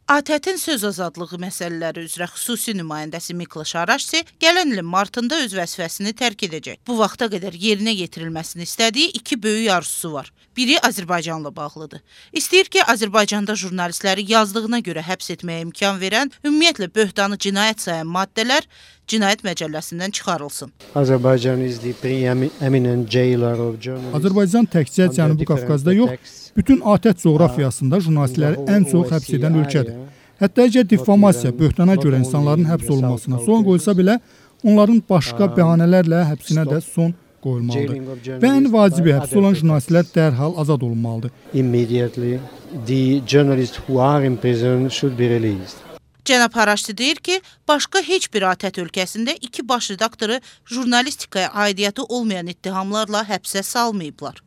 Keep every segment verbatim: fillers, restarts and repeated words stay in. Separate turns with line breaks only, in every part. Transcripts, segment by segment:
A T Ə-tin söz azadlığı məsələləri üzrə xüsusi nümayəndəsi Mikloş Araşsi gələn ilin martında öz vəzifəsini tərk edəcək. Bu vaxta qədər yerinə yetirilməsini istədiyi iki böyük arzusu var. Biri Azərbaycanla bağlıdır. İstəyir ki, Azərbaycanda jurnalistləri yazdığına görə həbs etməyə imkan verən, ümumiyyətlə böhtanı cinayət sayan maddələr Cinayət Məcəlləsindən çıxarılsın.
Azərbaycan təkcə Cənubi Qafqazda yox, bütün A T Ə coğrafiyasında jurnalistləri ən çox həbs edən ölkədir. Hətta əgər difamasiya, böhtana görə insanların həbs olunmasına son qoyulsa belə, onların başqa bəhanələrlə həbsinə də son qoyulmalıdır. Və ən vacibi həbs olan jurnalistlər dərhal azad olunmalıdır.
Cənab Araşsi deyir ki, başqa heç bir A T Ə ölkəsində iki baş redaktoru jurnalistikaya aidiyyatı olmayan ittihamlarla həbsə salmayıblar.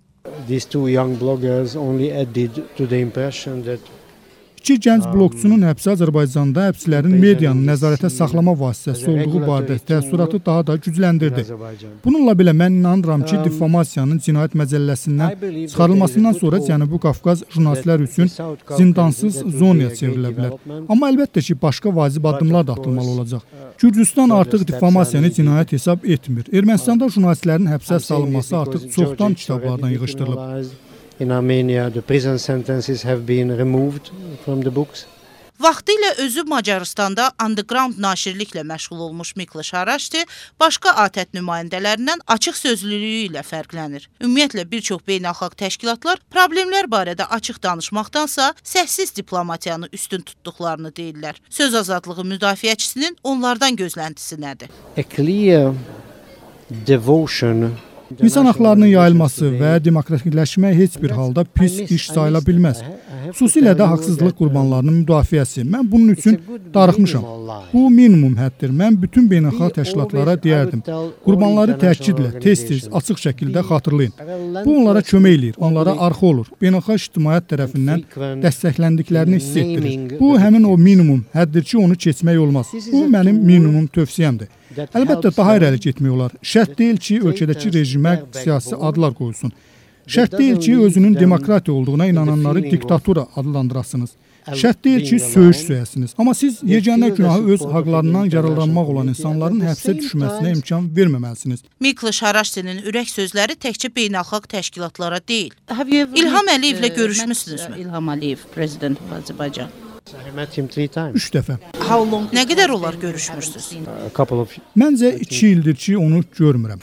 İki gənc blogçunun həbsi Azərbaycanda həbslərin medianın nəzarətə saxlama vasitəsi olduğu barədə təəssüratı daha da gücləndirdi. Bununla belə mən inanıram ki, difamasiyanın Cinayət Məcəlləsindən çıxarılmasından sonra Cənubi Qafqaz jurnalistlər üçün zindansız zonaya çevrilə bilər. Amma əlbəttə ki, başqa vacib addımlar da atılmalı olacaq. Gürcüstan artıq difamasiyanı cinayət hesab etmir. Ermənistanda jurnalistlərin həbsə salınması artıq çoxdan kitablardan yığışdırılıb.
In Armenia, the prison sentences have been removed from the books.
Vaxtilə özü Macaristanda underground naşirliklə məşğul olmuş Mikloş Araşsi başqa A T Ə nümayəndələrindən açıq sözlülüyü ilə fərqlənir. Ümumiyyətlə, bir çox beynəlxalq təşkilatlar problemlər barədə açıq danışmaqdansa səssiz diplomatiyanı üstün tutduqlarını deyirlər. Söz azadlığı müdafiəçisinin onlardan gözləntisi nədir?
A clear devotion
İnsan haqlarının yayılması və demokratikləşmə heç bir halda pis iş sayıla bilməz. Xüsusilə də haqsızlıq qurbanlarının müdafiəsi. Mən bunun üçün darıxmışam. Bu minimum həddir. Mən bütün beynəlxalq təşkilatlara deyərdim. Qurbanları təkidlə, tez-tez, açıq şəkildə xatırlayın. Bu onlara kömək eləyir, onlara arxa olur. Beynəlxalq ictimaiyyət tərəfindən dəstəkləndiklərini hiss etdirir. Bu həmin o minimum həddir ki, onu keçmək olmaz. Bu mənim minimum tövsiyəmdir. Əlbəttə, daha irəli getmək olar. Şərt deyil ki, ölkədəki rejimə siyasi adlar qoyulsun. Şərt deyil ki, özünün demokratiya olduğuna inananları diktatura adlandırasınız. Şərt deyil ki, söyüş söyəsiniz. Amma siz yeganə günahı öz haqlarından yararlanmaq olan insanların həbsə düşməsinə imkan verməməlisiniz.
Mikloş Araşsinin ürək sözləri təkcə beynəlxalq təşkilatlara deyil. İlham Əliyevlə görüşmüsünüzmü?
İlham Əliyev, prezident Azərbaycan.
Üç dəfə.
Nə qədər olar görüşmürsünüz?
Məncə iki ildir ki, onu görmürəm.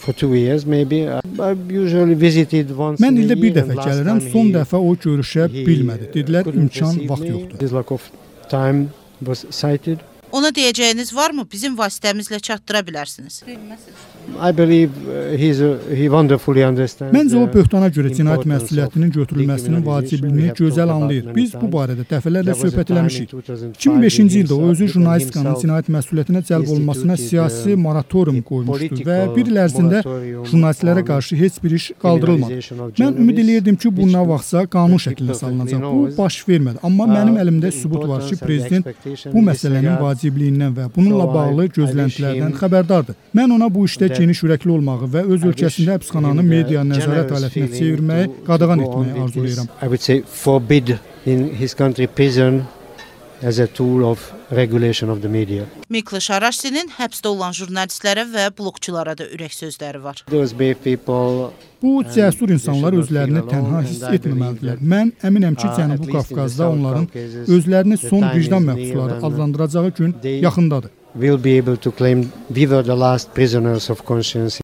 Mən ildə bir dəfə gəlirəm, son dəfə o görüşə bilmədi. Dedilər, imkan, vaxt yoxdur.
Ona deyəcəyiniz varmı? Bizim vasitəmizlə çatdıra bilərsiniz.
Məncə o böhtana görə cinayət məsuliyyətinin götürülməsinin vacibliyini gözəl anlayır. Biz bu barədə dəfələrlə söhbət eləmişik. iki min beşinci ildə o özü jurnalistikanın cinayət məsuliyyətinə cəlb olunmasına siyasi moratorium qoymuşdu və bir il ərzində jurnalistlərə qarşı heç bir iş qaldırılmadı. Mən ümid eləyirdim ki, bu nə vaxtsa qanun şəklində salınacaq. Bu baş vermədi. Amma mənim əlimdə sübut var ki, prezident bu məsələnin vacibliyindən və bununla bağlı gözləntilərdən xəbərdardır. Mən ona bu işdə geniş ürəkli olmağı və öz ölkəsində həbsxananı media nəzarət alətinə çevirməyi qadağan etməyi arzulayıram.
Mikloş Araşsinin həbsdə olan jurnalistlərə və blogçulara da ürək sözləri var.
Bu cəsur insanlar özlərini tənha hiss etməməlidirlər. Mən əminəm ki, Cənubi Qafqazda onların özlərini son vicdan məhbusları adlandıracağı gün yaxındadır.